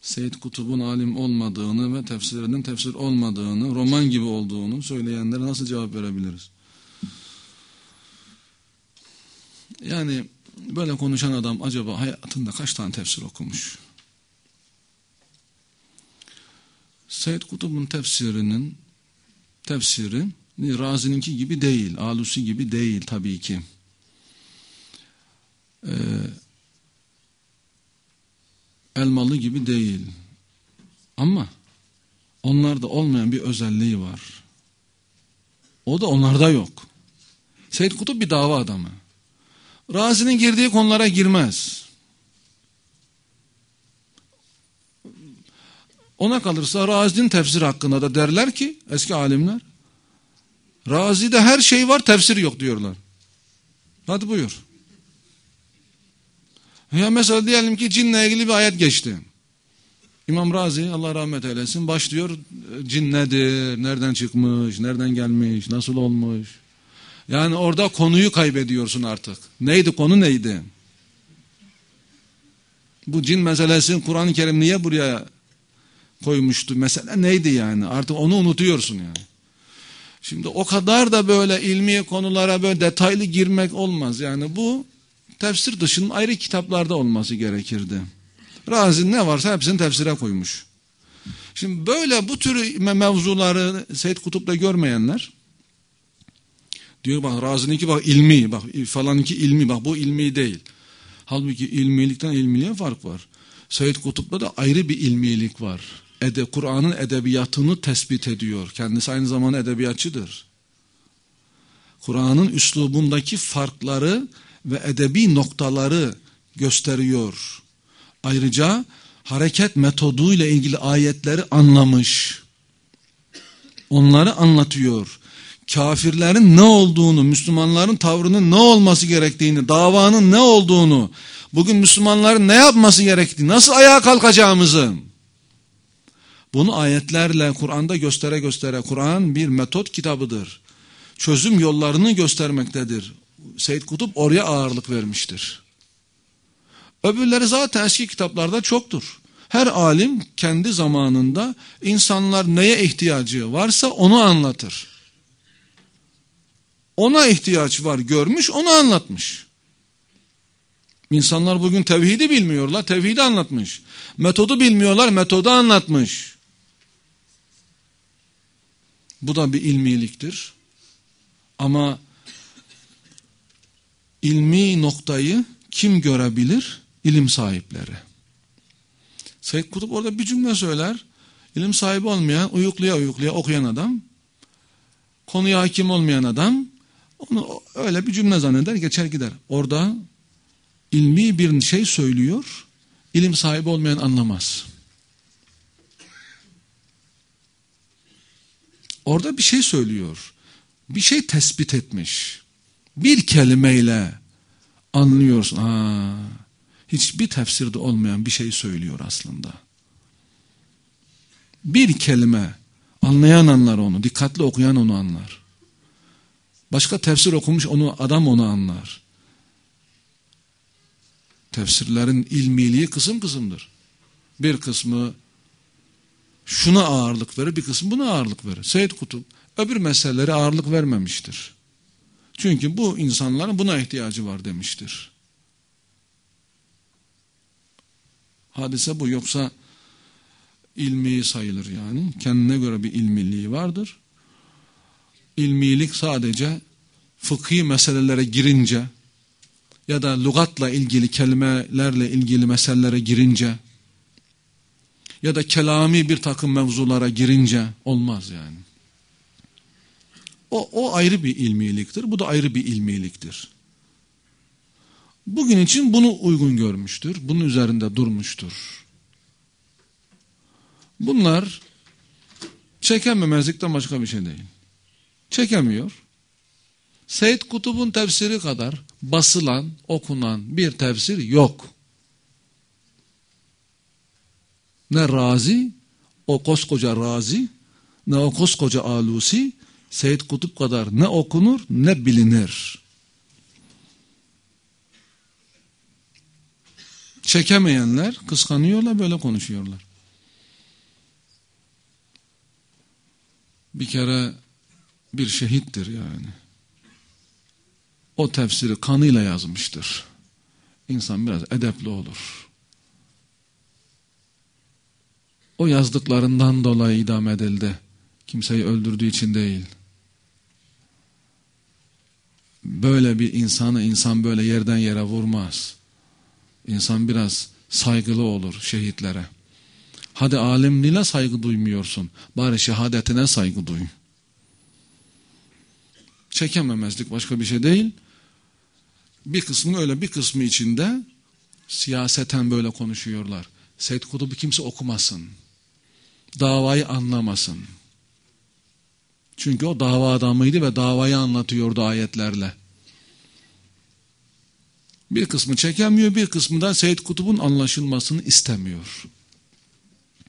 Seyyid Kutub'un alim olmadığını ve tefsirinin tefsir olmadığını, roman gibi olduğunu söyleyenlere nasıl cevap verebiliriz? Yani böyle konuşan adam acaba hayatında kaç tane tefsir okumuş? Seyyid Kutub'un tefsiri Razi'ninki gibi değil, Alusi gibi değil tabii ki. Elmalı gibi değil. Ama onlarda olmayan bir özelliği var. O da onlarda yok. Seyyid Kutub bir dava adamı. Razi'nin girdiği konulara girmez. Ona kalırsa Razi'nin tefsiri hakkında da derler ki eski alimler, Razi'de her şey var, tefsir yok diyorlar. Hadi buyur. Ya mesela diyelim ki cinle ilgili bir ayet geçti. İmam Razi Allah rahmet eylesin başlıyor, cin nedir, nereden çıkmış, nereden gelmiş, nasıl olmuş. Yani orada konuyu kaybediyorsun artık. Neydi konu, neydi? Bu cin meselesi Kur'an-ı Kerim niye buraya koymuştu? Mesele neydi yani? Artık onu unutuyorsun yani. Şimdi o kadar da böyle ilmi konulara böyle detaylı girmek olmaz. Yani bu tefsir dışının ayrı kitaplarda olması gerekirdi. Razi ne varsa hepsini tefsire koymuş. Şimdi böyle bu tür mevzuları Seyyid Kutup'ta görmeyenler diyor bak Razi'ninki bak ilmi, bak falanınki ilmi, bak bu ilmi değil. Halbuki ilmilikten ilmiliğe fark var. Seyyid Kutup'ta da ayrı bir ilmilik var. Kur'an'ın edebiyatını tespit ediyor. Kendisi aynı zamanda edebiyatçıdır. Kur'an'ın üslubundaki farkları ve edebi noktaları gösteriyor. Ayrıca hareket metoduyla ilgili ayetleri anlamış. Onları anlatıyor. Kafirlerin ne olduğunu, Müslümanların tavrının ne olması gerektiğini, davanın ne olduğunu, bugün Müslümanların ne yapması gerektiğini, nasıl ayağa kalkacağımızı, bunu ayetlerle Kur'an'da göstere göstere, Kur'an bir metot kitabıdır. Çözüm yollarını göstermektedir. Seyyid Kutup oraya ağırlık vermiştir. Öbürleri zaten eski kitaplarda çoktur. Her alim kendi zamanında insanlar neye ihtiyacı varsa onu anlatır. Ona ihtiyaç var görmüş, onu anlatmış. İnsanlar bugün tevhidi bilmiyorlar, tevhidi anlatmış. Metodu bilmiyorlar, metodu anlatmış. Bu da bir ilmiliktir. Ama ilmi noktayı kim görebilir? İlim sahipleri. Seyyid Kutup orada bir cümle söyler. İlim sahibi olmayan, uyukluya okuyan adam, konuya hakim olmayan adam, onu öyle bir cümle zanneder, geçer gider. Orada ilmi bir şey söylüyor, ilim sahibi olmayan anlamaz. Orada bir şey söylüyor, bir şey tespit etmiş. Bir kelimeyle anlıyorsun. Hiçbir tefsirde olmayan bir şey söylüyor aslında. Bir kelime, anlayan anlar onu, dikkatli okuyan onu anlar. Başka tefsir okumuş adam onu anlar. Tefsirlerin ilmiliği kısım kısımdır. Bir kısmı şuna ağırlık verir, bir kısmı buna ağırlık verir. Seyyid Kutup öbür meselelere ağırlık vermemiştir. Çünkü bu insanların buna ihtiyacı var demiştir. Hadise bu, yoksa ilmi sayılır yani. Kendine göre bir ilmiliği vardır. İlmilik sadece fıkhi meselelere girince ya da lügatla ilgili kelimelerle ilgili meselelere girince ya da kelami bir takım mevzulara girince olmaz yani. O ayrı bir ilmiliktir. Bu da ayrı bir ilmiliktir. Bugün için bunu uygun görmüştür. Bunun üzerinde durmuştur. Bunlar çekememezlikten başka bir şey değil. Çekemiyor. Seyyid Kutup'un tefsiri kadar basılan, okunan bir tefsir yok. Ne Razi, o koskoca Razi, ne o koskoca Alusi, Seyyid Kutup kadar ne okunur ne bilinir. Çekemeyenler kıskanıyorlar, böyle konuşuyorlar. bir kere bir şehittir yani. O tefsiri kanıyla yazmıştır. İnsan biraz edepli olur. O yazdıklarından dolayı idam edildi. Kimseyi öldürdüğü için değil. Böyle bir insanı insan böyle yerden yere vurmaz. İnsan biraz saygılı olur şehitlere. Hadi alimliğine saygı duymuyorsun. Bari şehadetine saygı duy. Çekememezlik başka bir şey değil. Bir kısmı öyle, bir kısmı içinde siyaseten böyle konuşuyorlar. Seyyid Kutub'u kimse okumasın. Davayı anlamasın. Çünkü o dava adamıydı ve davayı anlatıyordu ayetlerle. Bir kısmı çekemiyor, bir kısmı da Seyyid Kutub'un anlaşılmasını istemiyor.